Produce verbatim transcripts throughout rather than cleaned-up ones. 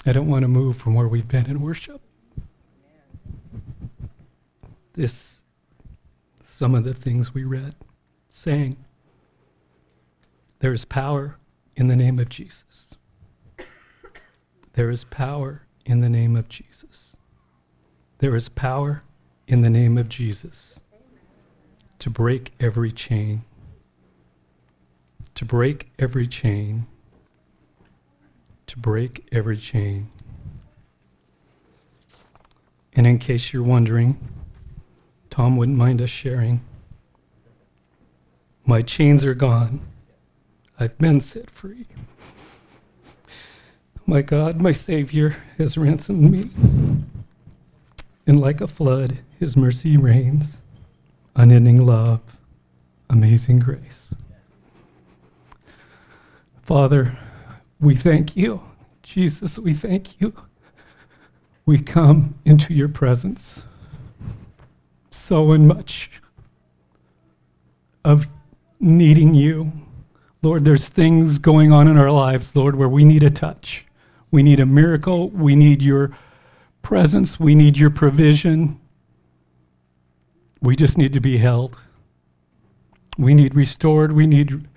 I don't want to move from where we've been in worship. This, some of the things we read, saying, there is power in the name of Jesus. There is power in the name of Jesus. There is power in the name of Jesus to break every chain. To break every chain. To break every chain. And in case you're wondering, Tom wouldn't mind us sharing. My chains are gone. I've been set free. My God, my Savior, has ransomed me. And like a flood, his mercy reigns. Unending love, amazing grace. Father, we thank you. Jesus, we thank you. We come into your presence so in much of needing you. Lord, there's things going on in our lives, Lord, where we need a touch. We need a miracle. We need your presence. We need your provision. We just need to be held. We need restored. We need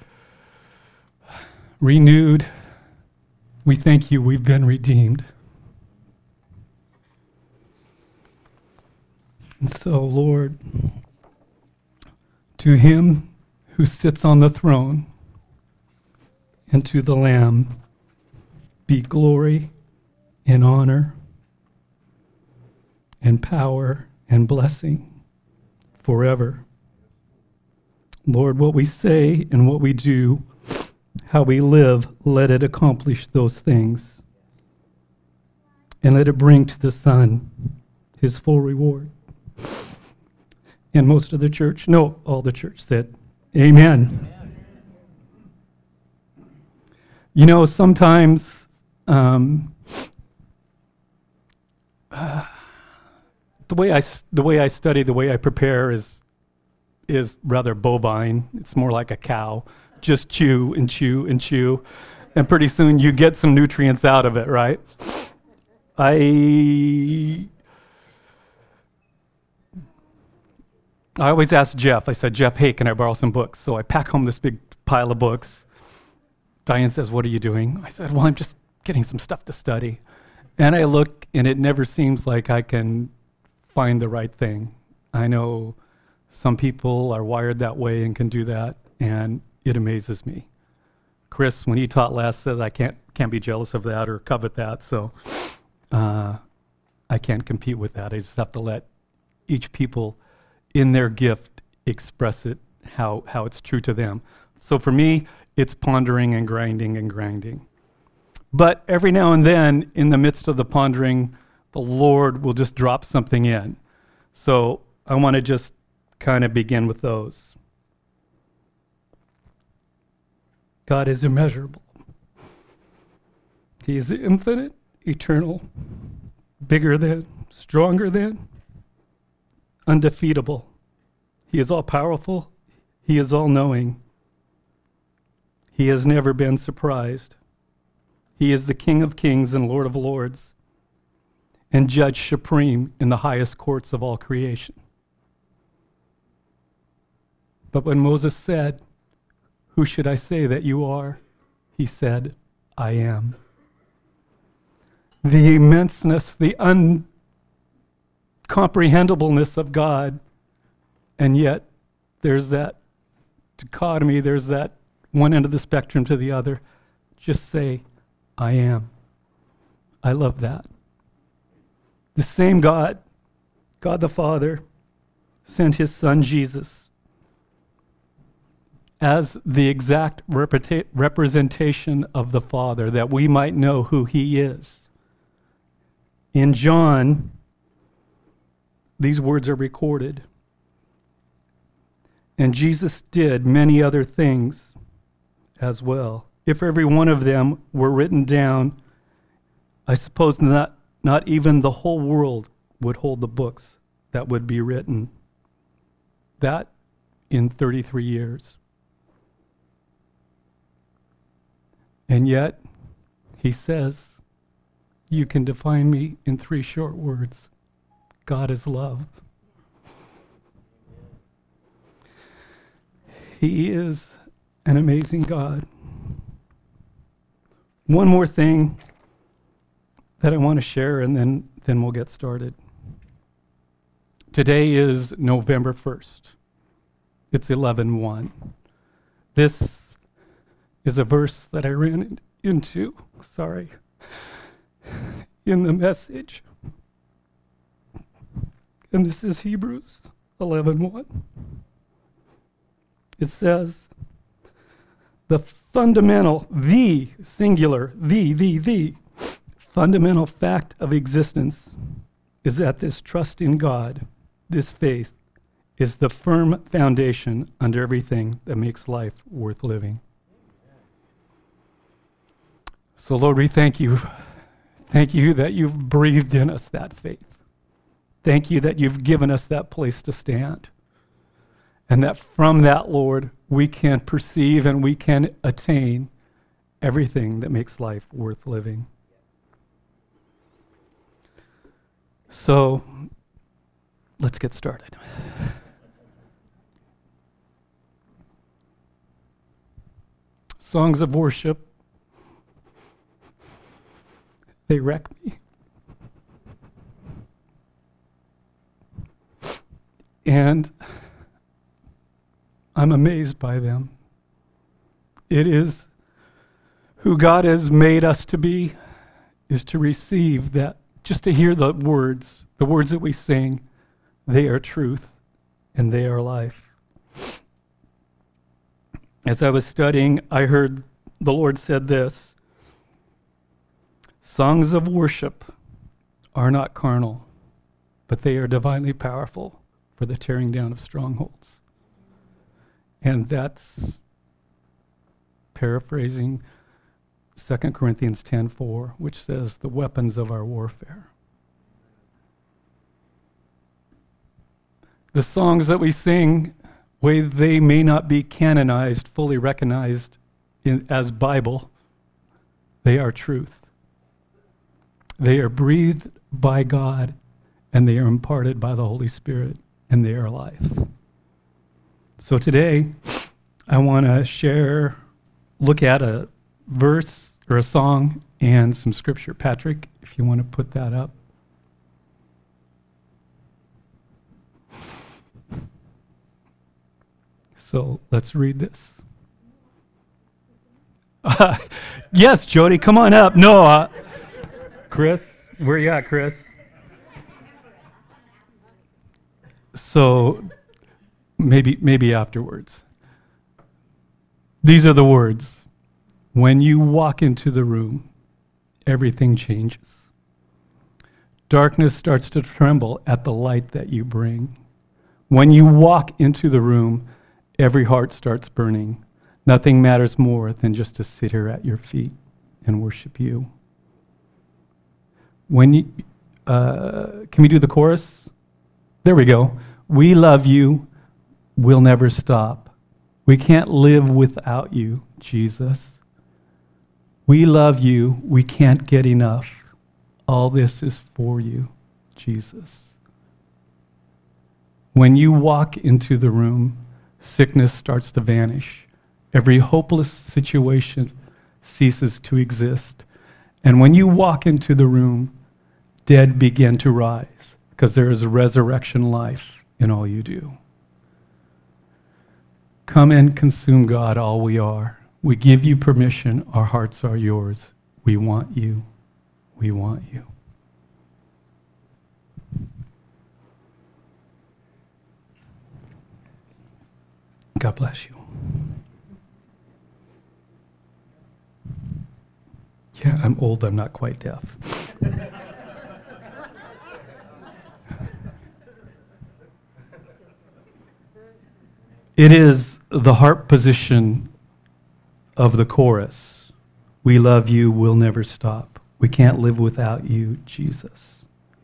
renewed. We thank you, we've been redeemed. And so, Lord, to him who sits on the throne and to the Lamb be glory and honor and power and blessing forever. Lord, what we say and what we do, how we live, let it accomplish those things. And let it bring to the Son his full reward. And most of the church, no, all the church said, amen. Amen. You know, sometimes um, uh, the way I the way I study, the way I prepare is is rather bovine. It's more like a cow. Just chew and chew and chew, and pretty soon you get some nutrients out of it, right? I I always ask Jeff, I said, Jeff, hey, can I borrow some books? So I pack home this big pile of books. Diane says, what are you doing? I said, well, I'm just getting some stuff to study. And I look, and it never seems like I can find the right thing. I know some people are wired that way and can do that, and it amazes me. Chris, when he taught last, said I can't can't be jealous of that or covet that, so uh, I can't compete with that. I just have to let each people in their gift express it how, how it's true to them. So for me, it's pondering and grinding and grinding. But every now and then, in the midst of the pondering, the Lord will just drop something in. So I want to just kind of begin with those. God is immeasurable. He is infinite, eternal, bigger than, stronger than, undefeatable. He is all-powerful. He is all-knowing. He has never been surprised. He is the King of kings and Lord of lords, and Judge supreme in the highest courts of all creation. But when Moses said, who should I say that you are? He said, I am. The immenseness, the uncomprehendibleness of God, and yet there's that dichotomy, there's that one end of the spectrum to the other. Just say, I am. I love that. The same God, God the Father, sent his Son Jesus as the exact repeta- representation of the Father, that we might know who he is. In John, these words are recorded. And Jesus did many other things as well. If every one of them were written down, I suppose not, not even the whole world would hold the books that would be written. That in thirty-three years. And yet, he says, you can define me in three short words. God is love. He is an amazing God. One more thing that I want to share, and then, then we'll get started. Today is November first. It's eleven one. This is a verse that I ran into, sorry, in the message. And this is Hebrews eleven one. It says, the fundamental, the singular, the, the, the fundamental fact of existence is that this trust in God, this faith, is the firm foundation under everything that makes life worth living. So Lord, we thank you. Thank you that you've breathed in us that faith. Thank you that you've given us that place to stand. And that from that, Lord, we can perceive and we can attain everything that makes life worth living. So, let's get started. Songs of worship, they wreck me. And I'm amazed by them. It is who God has made us to be, is to receive that, just to hear the words, the words that we sing, they are truth and they are life. As I was studying, I heard the Lord said this, songs of worship are not carnal, but they are divinely powerful for the tearing down of strongholds. And that's paraphrasing Second Corinthians ten four, which says the weapons of our warfare. The songs that we sing, way they may not be canonized, fully recognized in, as Bible, they are truth. They are breathed by God, and they are imparted by the Holy Spirit, and they are life. So today, I want to share, look at a verse or a song and some scripture. Patrick, if you want to put that up. So let's read this. Uh, yes, Jody, come on up. No, uh, Chris, where you at, Chris? So maybe maybe afterwards. These are the words. When you walk into the room, everything changes. Darkness starts to tremble at the light that you bring. When you walk into the room, every heart starts burning. Nothing matters more than just to sit here at your feet and worship you. When you, uh, can we do the chorus? There we go. We love you. We'll never stop. We can't live without you, Jesus. We love you. We can't get enough. All this is for you, Jesus. When you walk into the room, sickness starts to vanish. Every hopeless situation ceases to exist. And when you walk into the room, dead begin to rise, because there is a resurrection life in all you do. Come and consume, God, all we are. We give you permission. Our hearts are yours. We want you. We want you. God bless you. Yeah, I'm old. I'm not quite deaf. It is the heart position of the chorus. We love you, we'll never stop. We can't live without you, Jesus.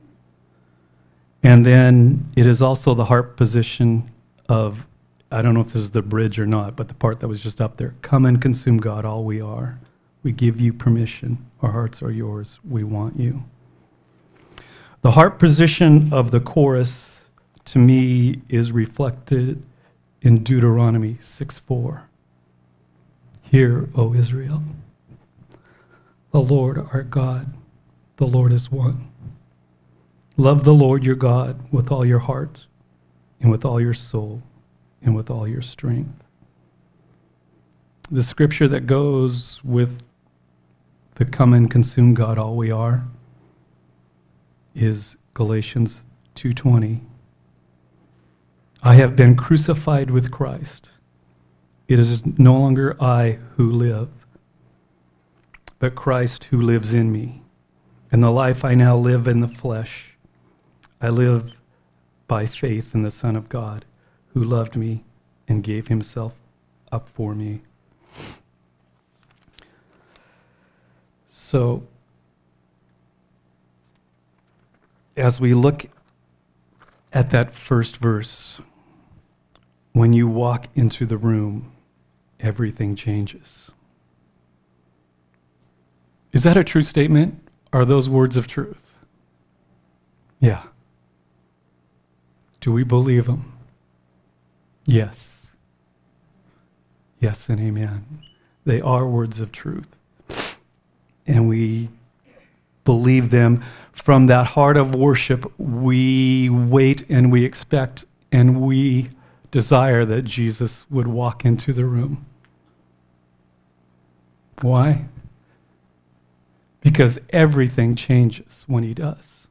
And then it is also the heart position of, I don't know if this is the bridge or not, but the part that was just up there. Come and consume, God, all we are. We give you permission. Our hearts are yours. We want you. The heart position of the chorus, to me, is reflected in Deuteronomy six four. Hear, O Israel, the Lord our God, the Lord is one. Love the Lord your God with all your heart and with all your soul and with all your strength. The scripture that goes with the come and consume God all we are is Galatians two twenty. I have been crucified with Christ. It is no longer I who live, but Christ who lives in me. And the life I now live in the flesh, I live by faith in the Son of God, who loved me and gave himself up for me. So, as we look at that first verse, when you walk into the room, everything changes. Is that a true statement? Are those words of truth? Yeah. Do we believe them? Yes. Yes and amen. They are words of truth. And we believe them. From that heart of worship, we wait and we expect and we desire that Jesus would walk into the room. Why? Because everything changes when he does.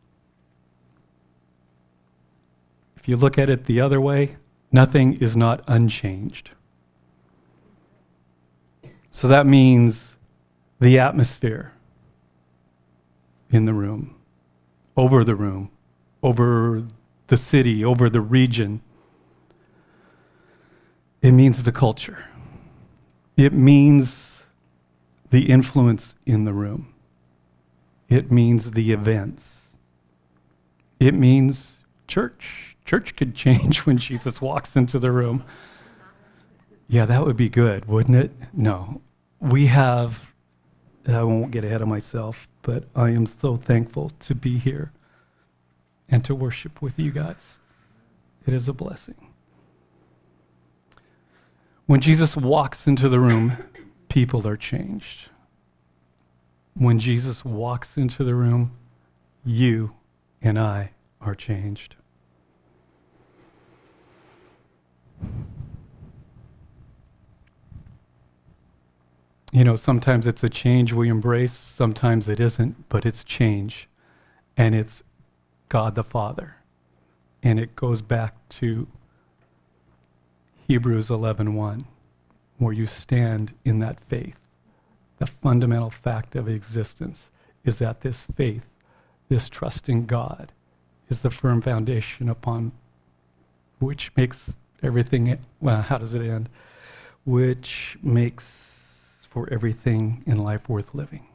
If you look at it the other way, nothing is not unchanged. So that means the atmosphere in the room, over the room, over the city, over the region. It means the culture. It means the influence in the room. It means the events. It means church. Church could change when Jesus walks into the room. Yeah, that would be good, wouldn't it? No. We have, I won't get ahead of myself, but I am so thankful to be here and to worship with you guys. It is a blessing. When Jesus walks into the room, people are changed. When Jesus walks into the room, you and I are changed. You know, sometimes it's a change we embrace, sometimes it isn't, but it's change. And it's God the Father. And it goes back to Hebrews eleven one, where you stand in that faith. The fundamental fact of existence is that this faith, this trust in God, is the firm foundation upon which makes everything, well, how does it end? Which makes for everything in life worth living.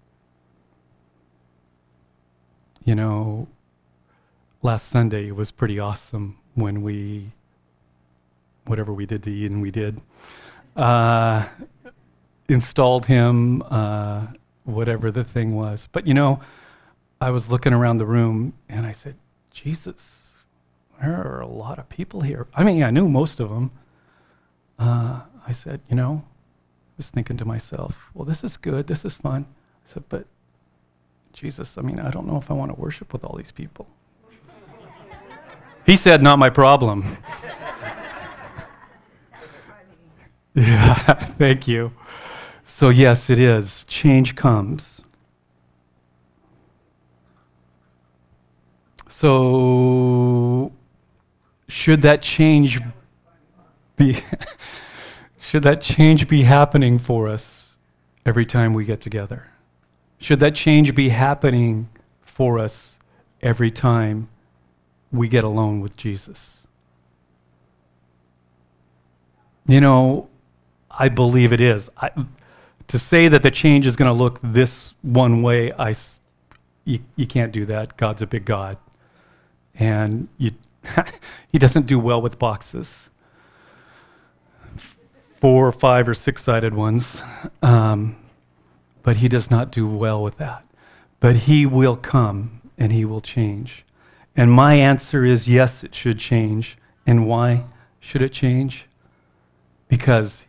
You know, last Sunday it was pretty awesome when we, whatever we did to Eden, we did. Uh, installed him, uh, whatever the thing was. But you know, I was looking around the room and I said, Jesus, there are a lot of people here. I mean, I knew most of them. Uh, I said, you know, I was thinking to myself, well, this is good, this is fun. I said, but Jesus, I mean, I don't know if I want to worship with all these people. He said, not my problem. Yeah, thank you. So yes, it is. Change comes. So should that change be should that change be happening for us every time we get together? Should that change be happening for us every time we get alone with Jesus? You know, I believe it is. I, to say that the change is going to look this one way, I, you, you can't do that. God's a big God. And you, he doesn't do well with boxes. Four or five or six-sided ones. Um, but he does not do well with that. But he will come and he will change. And my answer is yes, it should change. And why should it change? Because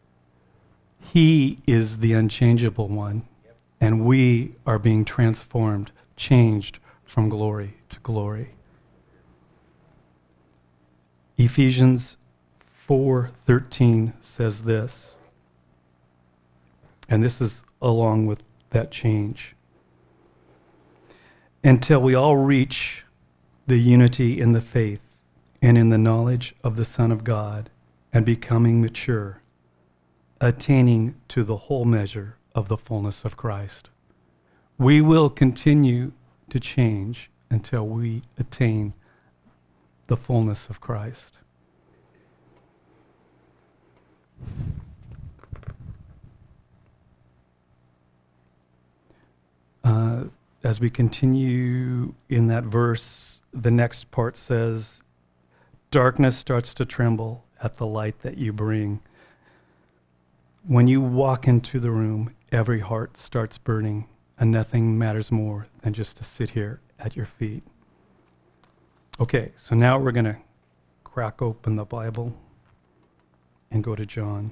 he is the unchangeable one, and we are being transformed, changed from glory to glory. Ephesians four thirteen says this, and this is along with that change. Until we all reach the unity in the faith and in the knowledge of the Son of God, and becoming mature, attaining to the whole measure of the fullness of Christ. We will continue to change until we attain the fullness of Christ. Uh, as we continue in that verse, the next part says, darkness starts to tremble at the light that you bring. When you walk into the room, every heart starts burning, and nothing matters more than just to sit here at your feet. Okay, so now we're going to crack open the Bible and go to John.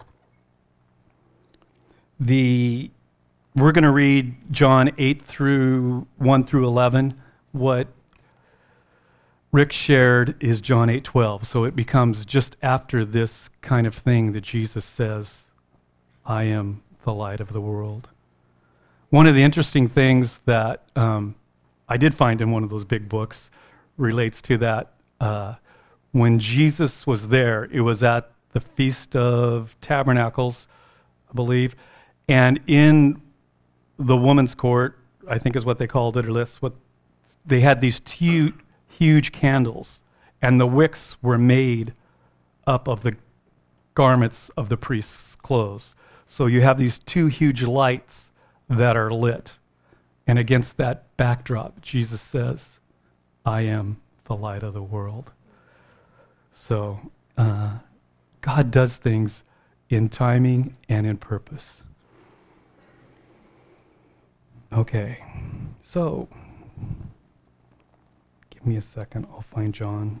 The we're going to read John eight through one through eleven. What Rick shared is John eight twelve. So it becomes just after this kind of thing that Jesus says, I am the light of the world. One of the interesting things that um, I did find in one of those big books relates to that. Uh, when Jesus was there, it was at the Feast of Tabernacles, I believe, and in the woman's court, I think is what they called it, or that's what they had, these two huge candles, and the wicks were made up of the garments of the priest's clothes. So you have these two huge lights that are lit, and against that backdrop, Jesus says, I am the light of the world. So uh, God does things in timing and in purpose. Okay, so give me a second, I'll find John.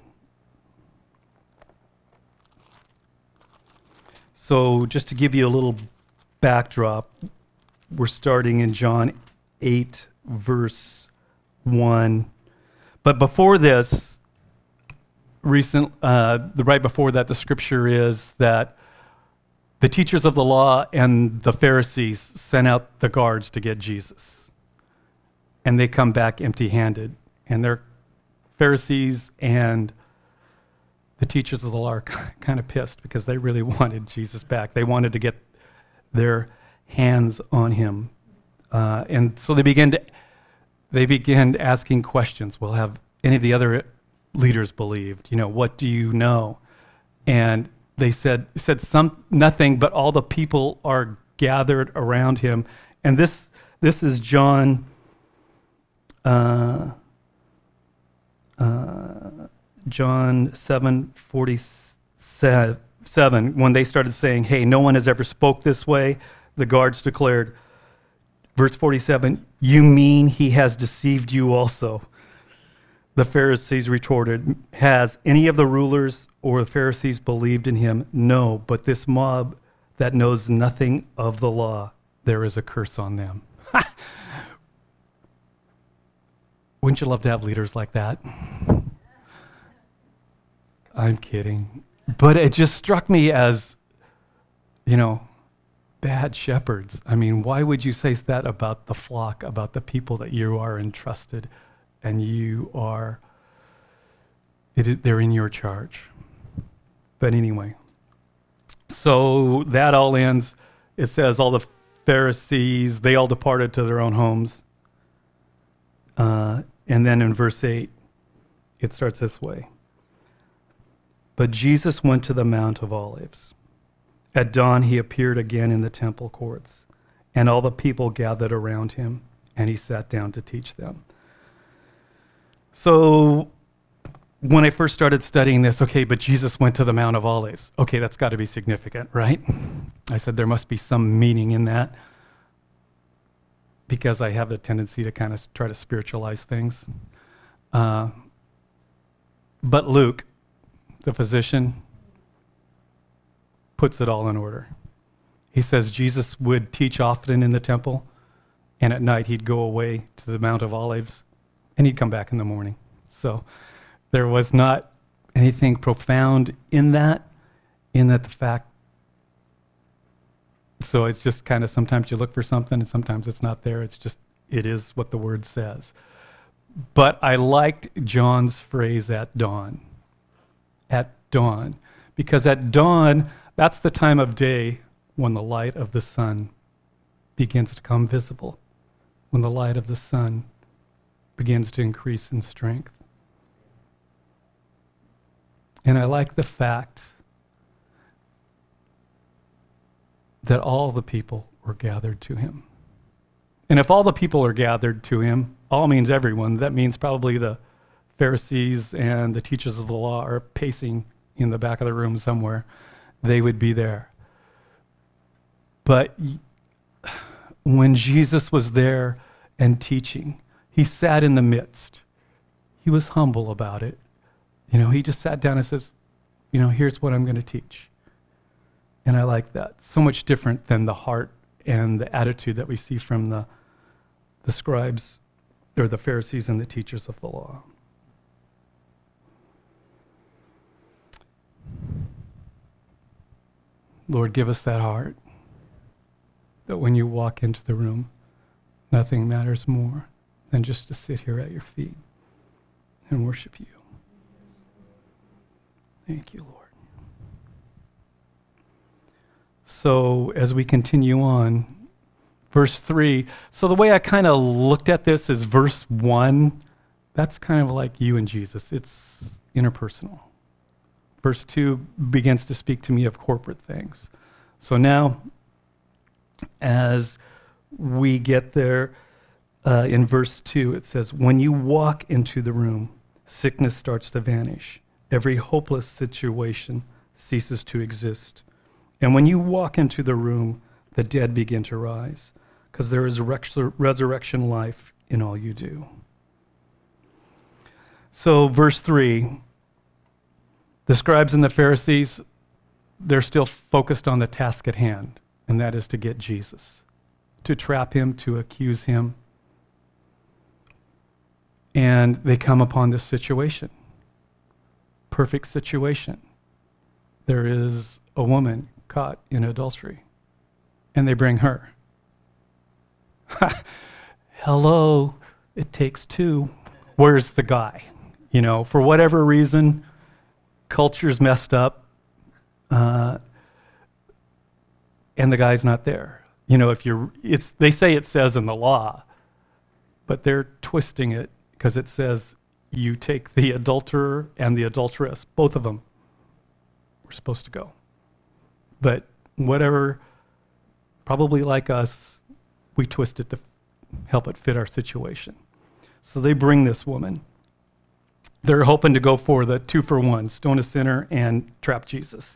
So just to give you a little backdrop, we're starting in John eight, verse one. But before this, recent, uh, the right before that, the scripture is that the teachers of the law and the Pharisees sent out the guards to get Jesus. And they come back empty-handed. And they're Pharisees and the teachers of the law are kind of pissed because they really wanted Jesus back. They wanted to get their hands on him. Uh, and so they began to, they began asking questions. Well, have any of the other leaders believed? You know, what do you know? And they said said some nothing, but all the people are gathered around him. And this this is John uh, uh, John seven forty-seven, when they started saying, hey, no one has ever spoke this way, the guards declared, verse forty-seven, you mean he has deceived you also? The Pharisees retorted, has any of the rulers or the Pharisees believed in him? No, but this mob that knows nothing of the law, there is a curse on them. Wouldn't you love to have leaders like that? I'm kidding. But it just struck me as, you know, bad shepherds. I mean, why would you say that about the flock, about the people that you are entrusted and you are, it is, they're in your charge. But anyway, so that all ends. It says all the Pharisees, they all departed to their own homes. Uh, and then in verse eight, it starts this way. But Jesus went to the Mount of Olives. At dawn, he appeared again in the temple courts, and all the people gathered around him, and he sat down to teach them. So when I first started studying this, okay, but Jesus went to the Mount of Olives. Okay, that's got to be significant, right? I said there must be some meaning in that. because I have a tendency to kind of try to spiritualize things. Uh, but Luke, the physician, puts it all in order. He says Jesus would teach often in the temple, and at night he'd go away to the Mount of Olives, and he'd come back in the morning. So there was not anything profound in that, in that the fact. So it's just kind of sometimes you look for something and sometimes it's not there. It's just, it is what the word says. But I liked John's phrase, at dawn. At dawn. Because at dawn, that's the time of day when the light of the sun begins to become visible. When the light of the sun begins to increase in strength. And I like the fact that all the people were gathered to him. And if all the people are gathered to him, all means everyone. That means probably the Pharisees and the teachers of the law are pacing in the back of the room somewhere. They would be there. But when Jesus was there and teaching, he sat in the midst. He was humble about it. You know, he just sat down and says, you know, here's what I'm going to teach. And I like that. So much different than the heart and the attitude that we see from the, the scribes or the Pharisees and the teachers of the law. Lord, give us that heart that when you walk into the room, nothing matters more than just to sit here at your feet and worship you. Thank you, Lord. So as we continue on, verse three, so the way I kind of looked at this is verse one, that's kind of like you and Jesus. It's interpersonal. Verse two begins to speak to me of corporate things. So now, as we get there, uh, in verse two, it says, when you walk into the room, sickness starts to vanish. Every hopeless situation ceases to exist. And when you walk into the room, the dead begin to rise, because there is resurrection life in all you do. So verse three, the scribes and the Pharisees, they're still focused on the task at hand, and that is to get Jesus, to trap him, to accuse him. And they come upon this situation. Perfect situation. There is a woman caught in adultery, and they bring her. Hello, it takes two. Where's the guy? You know, for whatever reason, culture's messed up, uh, and the guy's not there. You know, if you're, it's they say it says in the law, but they're twisting it because it says you take the adulterer and the adulteress, both of them were supposed to go. But whatever, probably like us, we twist it to help it fit our situation. So they bring this woman. They're hoping to go for the two for one, stone a sinner and trap Jesus.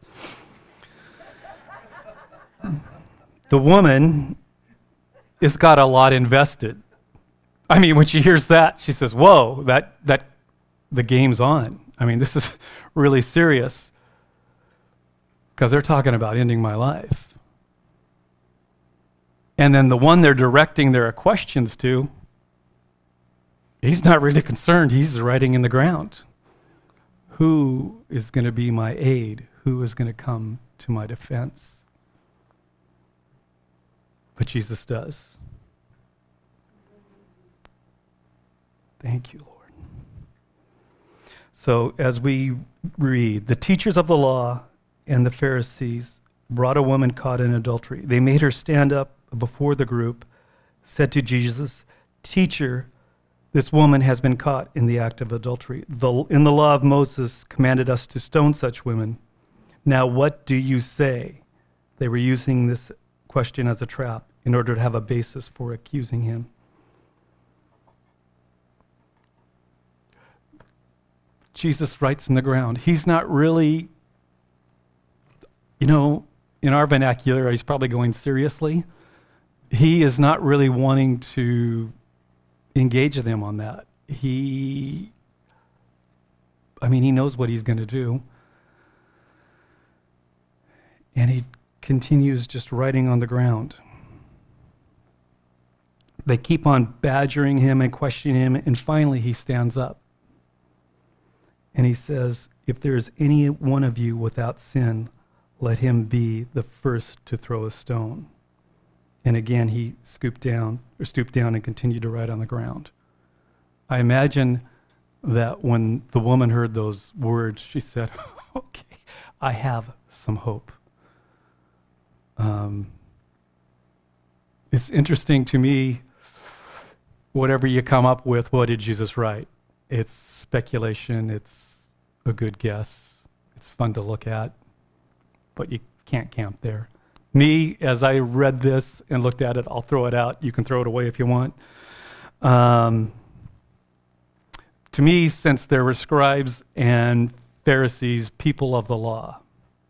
The woman has got a lot invested. I mean, when she hears that, she says, whoa, that that the game's on. I mean, this is really serious. Because they're talking about ending my life. And then the one they're directing their questions to, he's not really concerned. He's writing in the ground. Who is going to be my aid? Who is going to come to my defense? But Jesus does. Thank you, Lord. So as we read, the teachers of the law and the Pharisees brought a woman caught in adultery. They made her stand up before the group, said to Jesus, "Teacher, this woman has been caught in the act of adultery. The, in the law of Moses commanded us to stone such women. Now what do you say?" They were using this question as a trap in order to have a basis for accusing him. Jesus writes in the ground. He's not really, you know, in our vernacular, he's probably going seriously. he is not really wanting to engage them on that. He, I mean, he knows what he's going to do. And he continues just writing on the ground. They keep on badgering him and questioning him, and finally he stands up. And he says, if there is any one of you without sin, let him be the first to throw a stone. And again, he scooped down, or stooped down and continued to write on the ground. I imagine that when the woman heard those words, she said, okay, I have some hope. Um, it's interesting to me, whatever you come up with, what did Jesus write? It's speculation, it's a good guess, it's fun to look at, but you can't camp there. Me, as I read this and looked at it, I'll throw it out. You can throw it away if you want. Um, to me, since there were scribes and Pharisees, people of the law,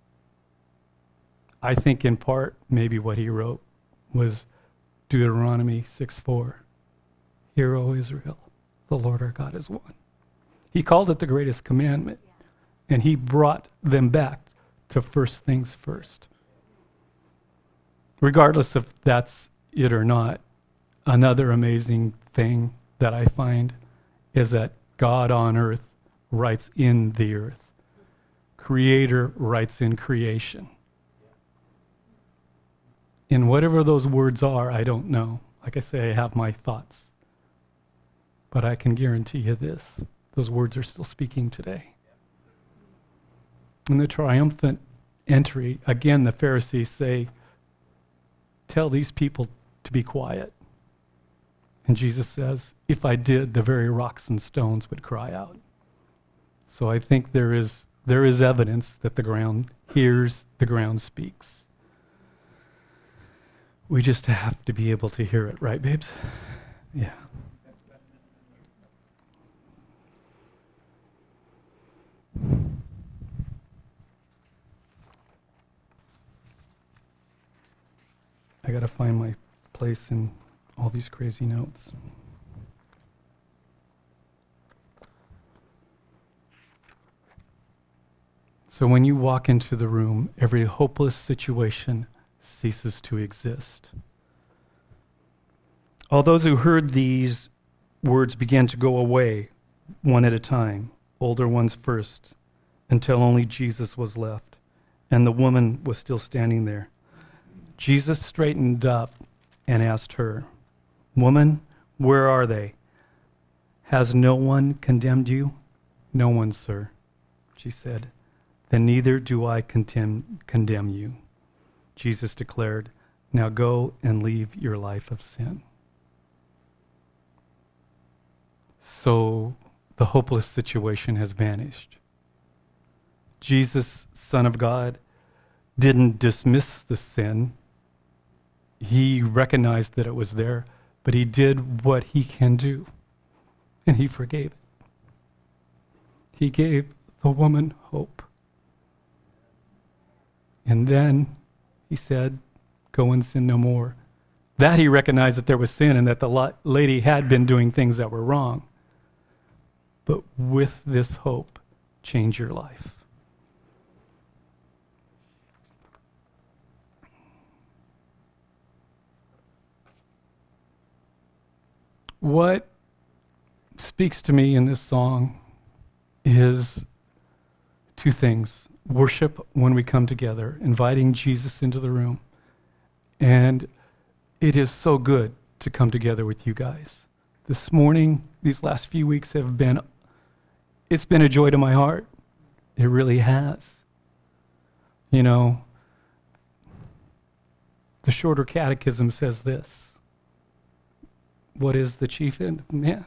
I think in part maybe what he wrote was Deuteronomy six four. Hear, O Israel, the Lord our God is one. He called it the greatest commandment, and he brought them back to first things first. Regardless if that's it or not, another amazing thing that I find is that God on earth writes in the earth. Creator writes in creation. And whatever those words are, I don't know. Like I say, I have my thoughts. But I can guarantee you this, those words are still speaking today. In the triumphant entry, again, the Pharisees say, tell these people to be quiet. And Jesus says, if I did, the very rocks and stones would cry out. So I think there is there is evidence that the ground hears, the ground speaks. We just have to be able to hear it, right, babes? Yeah. I gotta find my place in all these crazy notes. So when you walk into the room, every hopeless situation ceases to exist. All those who heard these words began to go away, one at a time, older ones first, until only Jesus was left, and the woman was still standing there. Jesus straightened up and asked her, "Woman, where are they? Has no one condemned you?" "No one, sir," she said. "Then neither do I condemn, condemn you." Jesus declared, "Now go and leave your life of sin." So the hopeless situation has vanished. Jesus, Son of God, didn't dismiss the sin. He recognized that it was there, but he did what he can do, and he forgave it. He gave the woman hope. And then he said, "Go and sin no more." That he recognized that there was sin and that the lady had been doing things that were wrong. But with this hope, change your life. What speaks to me in this song is two things. Worship when we come together, inviting Jesus into the room. And it is so good to come together with you guys. This morning, these last few weeks have been, it's been a joy to my heart. It really has. You know, the Shorter Catechism says this: what is the chief end of man?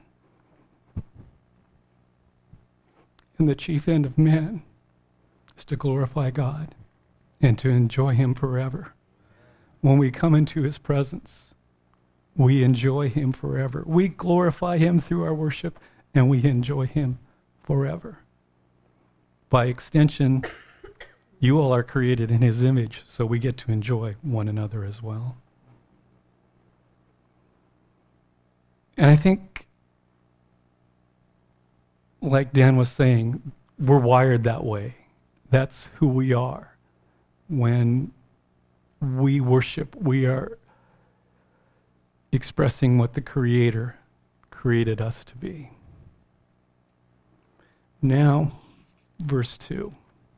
And the chief end of man is to glorify God and to enjoy him forever. When we come into his presence, we enjoy him forever. We glorify him through our worship, and we enjoy him forever. By extension, you all are created in his image, so we get to enjoy one another as well. And I think, like Dan was saying, we're wired that way. That's who we are. When we worship, we are expressing what the Creator created us to be. Now, verse two.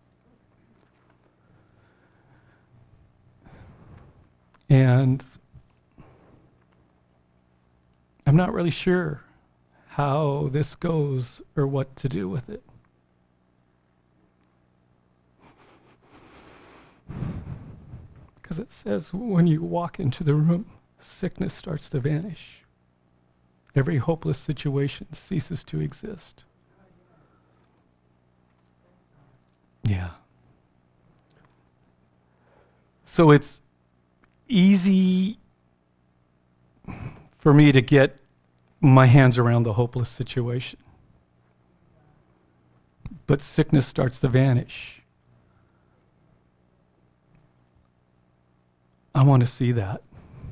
And I'm not really sure how this goes or what to do with it. Because it says when you walk into the room, sickness starts to vanish. Every hopeless situation ceases to exist. Yeah. So it's easy for me to get my hands around the hopeless situation. But sickness starts to vanish. I want to see that.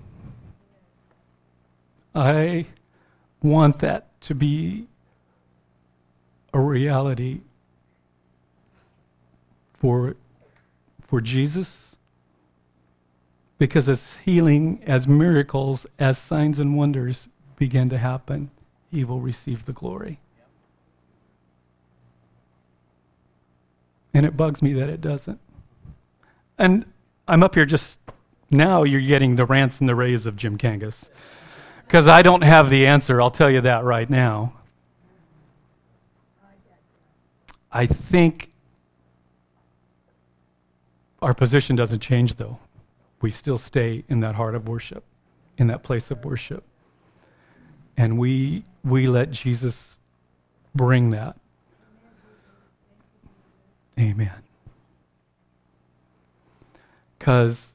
I want that to be a reality for, for Jesus, because as healing, as miracles, as signs and wonders begin to happen, he will receive the glory. And it bugs me that it doesn't. And I'm up here just, now you're getting the rants and the raves of Jim Kangas. Because I don't have the answer, I'll tell you that right now. I think our position doesn't change, though. We still stay in that heart of worship, in that place of worship. And we we let Jesus bring that. Amen. Because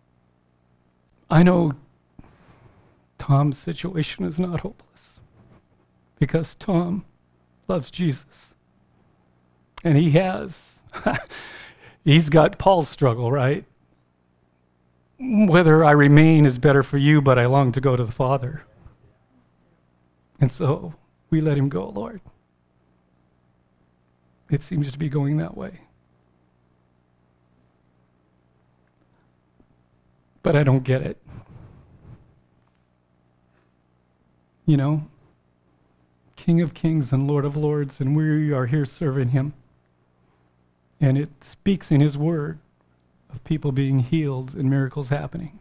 I know Tom's situation is not hopeless, because Tom loves Jesus. And he has. He's got Paul's struggle, right? Whether I remain is better for you, but I long to go to the Father. And so we let him go, Lord. It seems to be going that way. But I don't get it. You know, King of Kings and Lord of Lords, and we are here serving him. And it speaks in his word of people being healed and miracles happening.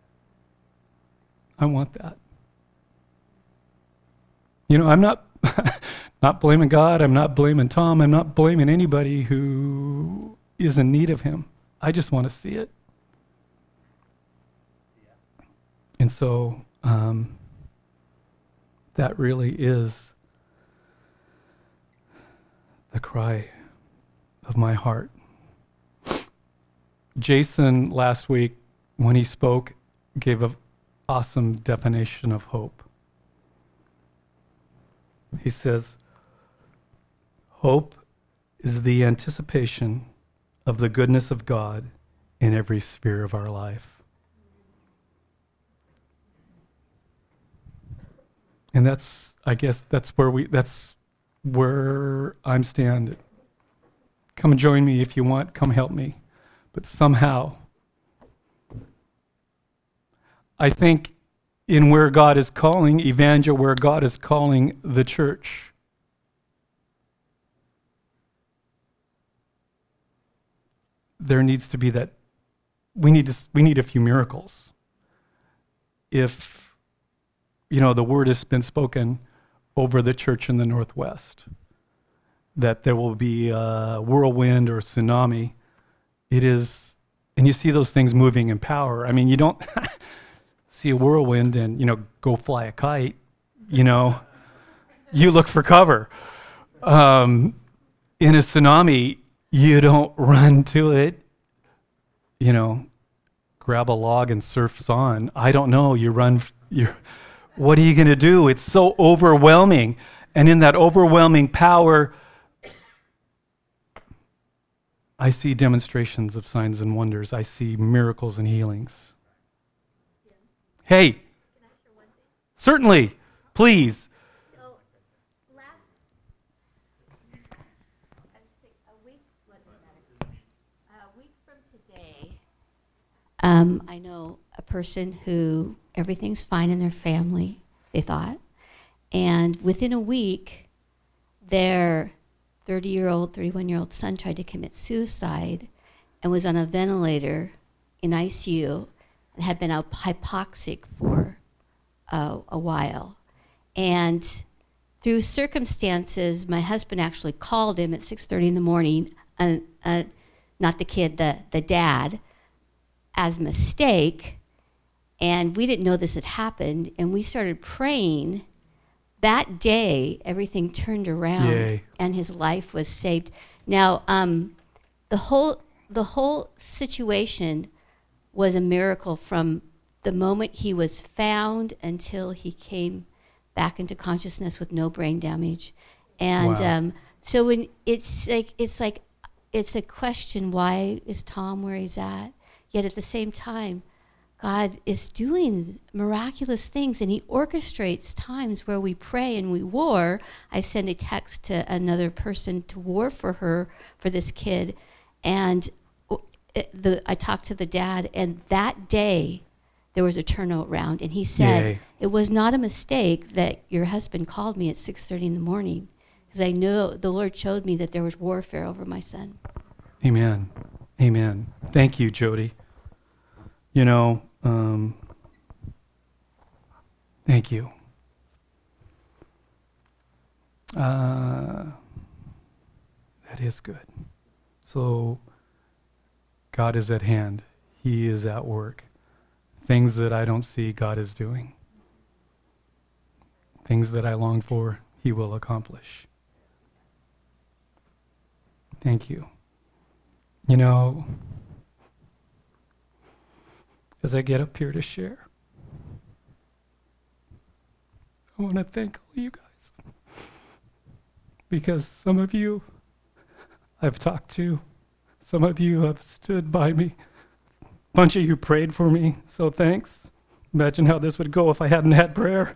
I want that. You know, I'm not not blaming God, I'm not blaming Tom, I'm not blaming anybody who is in need of him. I just want to see it. And so um, that really is the cry of my heart. Jason last week, when he spoke, gave an awesome definition of hope. He says, hope is the anticipation of the goodness of God in every sphere of our life. And that's, I guess, that's where we, that's where I'm standing. Come and join me if you want, come help me. But somehow, I think in where God is calling Evangel, where God is calling the church, there needs to be that, we need to, we need a few miracles. If, you know, the word has been spoken over the church in the Northwest, that there will be a whirlwind or tsunami. It is, and you see those things moving in power. I mean, you don't see a whirlwind and, you know, go fly a kite, you know. You look for cover. Um, in a tsunami, you don't run to it, you know, grab a log and surfs on. I don't know, you run, you're, what are you going to do? It's so overwhelming. And in that overwhelming power, I see demonstrations of signs and wonders. I see miracles and healings. Yeah. Hey, certainly, Please. So, last, I just think a week, what was that? A week from today, um, I know a person who everything's fine in their family, they thought, and within a week, their thirty-year-old, thirty-one-year-old son tried to commit suicide and was on a ventilator in I C U and had been out hypoxic for uh, a while. And through circumstances, my husband actually called him at six thirty in the morning, uh, uh, not the kid, the, the dad, as a mistake. And we didn't know this had happened. And we started praying. That day, everything turned around. Yay. And his life was saved. Now, um, the whole the whole situation was a miracle from the moment he was found until he came back into consciousness with no brain damage. And Wow. um, so when it's like it's like it's a question, why is Tom where he's at? Yet at the same time, God is doing miraculous things, and he orchestrates times where we pray and we war. I send a text to another person to war for her, for this kid, and it, the, I talked to the dad, and that day there was a turnaround, and he said, Yay. it was not a mistake that your husband called me at six thirty in the morning, because I know the Lord showed me that there was warfare over my son. Amen. Amen. Thank you, Jody. You know, um, thank you. Uh, that is good. So, God is at hand. He is at work. Things that I don't see, God is doing. Things that I long for, he will accomplish. Thank you. You know, as I get up here to share, I want to thank all you guys. Because some of you I've talked to, some of you have stood by me, a bunch of you prayed for me, so thanks. Imagine how this would go if I hadn't had prayer.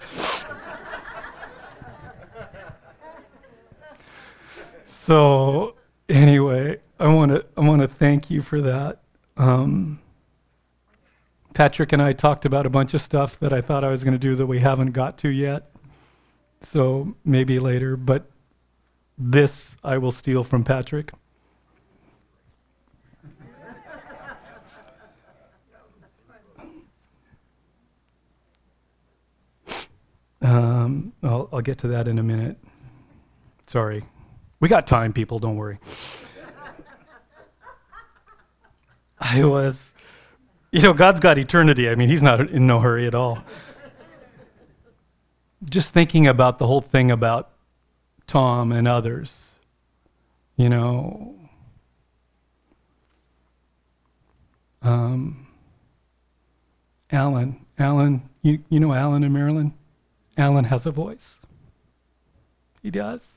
So anyway, I want to I want to thank you for that. Um, Patrick and I talked about a bunch of stuff that I thought I was going to do that we haven't got to yet. So maybe later, but this I will steal from Patrick. Um, I'll, I'll get to that in a minute. Sorry. We got time, people, don't worry. I was, you know, God's got eternity. I mean, he's not in no hurry at all. Just thinking about the whole thing about Tom and others, you know. Um, Alan, Alan, you, you know Alan in Maryland? Alan has a voice. He does.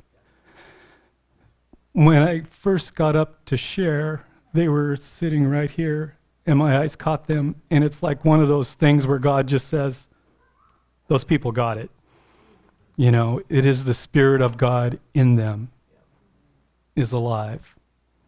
When I first got up to share, they were sitting right here, and my eyes caught them, and it's like one of those things where God just says, those people got it. You know, it is the Spirit of God in them is alive.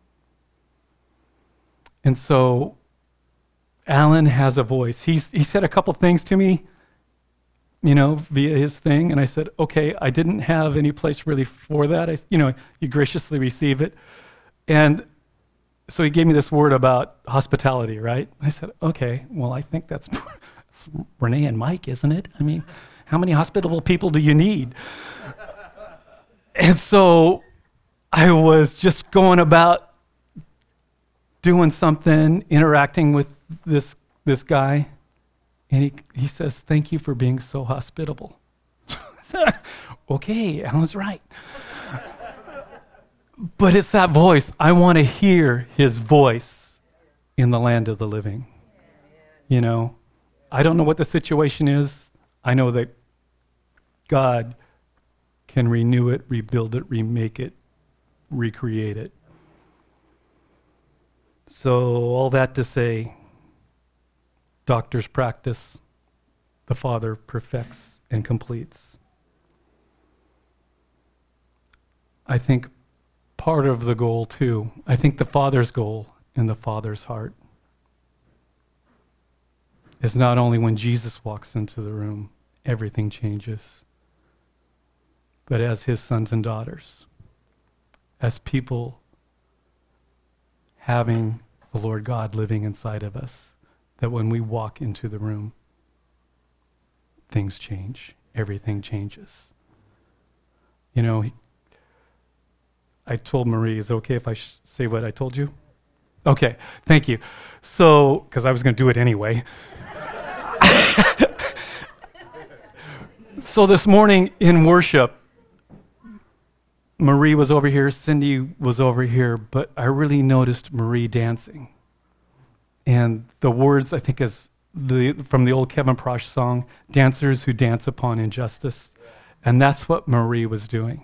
And so Alan has a voice. He's, he said a couple things to me, you know, via his thing, and I said, okay, I didn't have any place really for that. I, you know, you graciously receive it. And so he gave me this word about hospitality, right? I said, okay, well, I think that's, that's Renee and Mike, isn't it? I mean, how many hospitable people do you need? And so I was just going about doing something, interacting with this this guy, and he he says, thank you for being so hospitable. Okay, Alan's right. But it's that voice. I want to hear his voice in the land of the living. You know, I don't know what the situation is. I know that God can renew it, rebuild it, remake it, recreate it. So all that to say, doctors practice, the Father perfects and completes. I think part of the goal too, I think the Father's goal in the Father's heart is not only when Jesus walks into the room, everything changes, but as his sons and daughters, as people having the Lord God living inside of us, that when we walk into the room, things change, everything changes. You know, he, I told Marie, is it okay if I sh- say what I told you? Okay, thank you. So, because I was going to do it anyway. So this morning in worship, Marie was over here, Cindy was over here, but I really noticed Marie dancing. And the words, I think, is the from the old Kevin Prosh song, "Dancers who dance upon injustice." And that's what Marie was doing.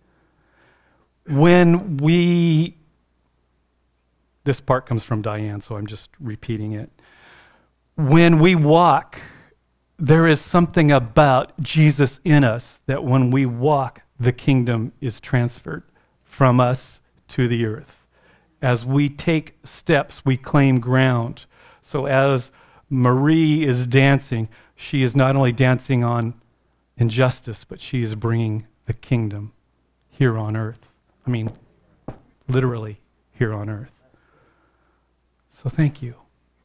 When we, this part comes from Diane, so I'm just repeating it. When we walk, there is something about Jesus in us that when we walk, the kingdom is transferred from us to the earth. As we take steps, we claim ground. So as Marie is dancing, she is not only dancing on injustice, but she is bringing the kingdom here on earth. I mean, literally here on earth. So thank you.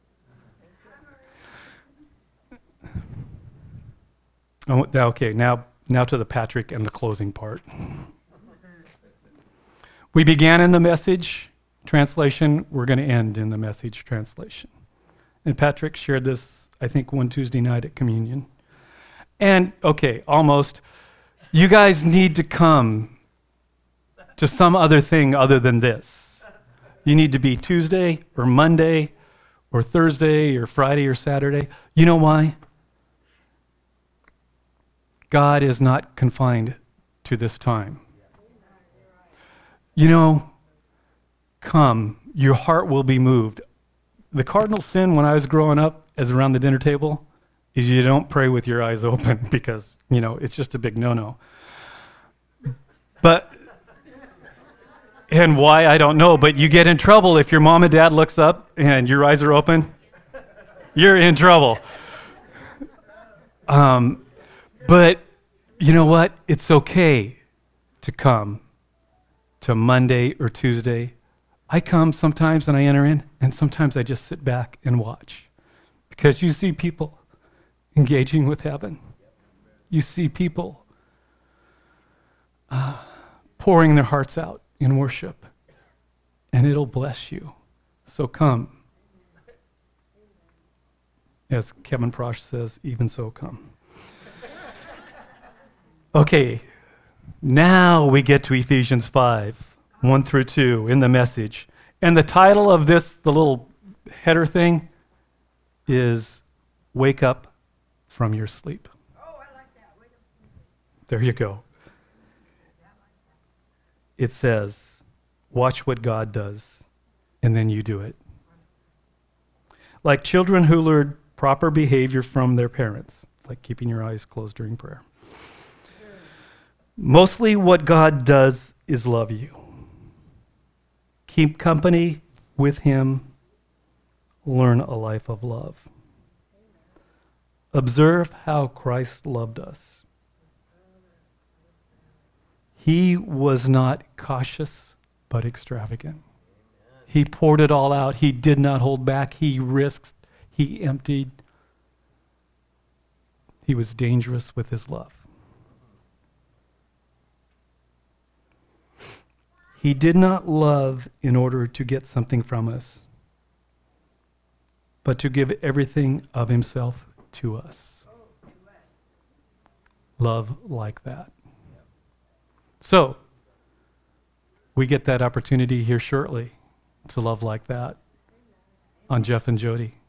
Oh, okay, now, now to the Patrick and the closing part. We began in the Message translation. We're going to end in the Message translation. And Patrick shared this, I think, one Tuesday night at communion. And, okay, almost. You guys need to come to some other thing other than this. You need to be Tuesday or Monday or Thursday or Friday or Saturday. You know why? God is not confined to this time. You know, come, your heart will be moved. The cardinal sin when I was growing up as around the dinner table is you don't pray with your eyes open because, you know, it's just a big no-no. But, and why, I don't know, but you get in trouble if your mom and dad looks up and your eyes are open. You're in trouble. Um, but you know what? It's okay to come to Monday or Tuesday. I come sometimes and I enter in, and sometimes I just sit back and watch. Because you see people engaging with heaven. You see people uh, pouring their hearts out in worship, and it'll bless you. So come. As Kevin Prosh says, even so come. Okay, now we get to Ephesians five, one through two in the Message. And the title of this, the little header thing, is Wake Up from Your Sleep. Oh, I like that. Wake up. There you go. It says, watch what God does, and then you do it. Like children who learn proper behavior from their parents, like keeping your eyes closed during prayer. Mostly what God does is love you. Keep company with him. Learn a life of love. Observe how Christ loved us. He was not cautious, but extravagant. He poured it all out. He did not hold back. He risked. He emptied. He was dangerous with his love. He did not love in order to get something from us, but to give everything of himself to us. Love like that. So, we get that opportunity here shortly to love like that on Jeff and Jody.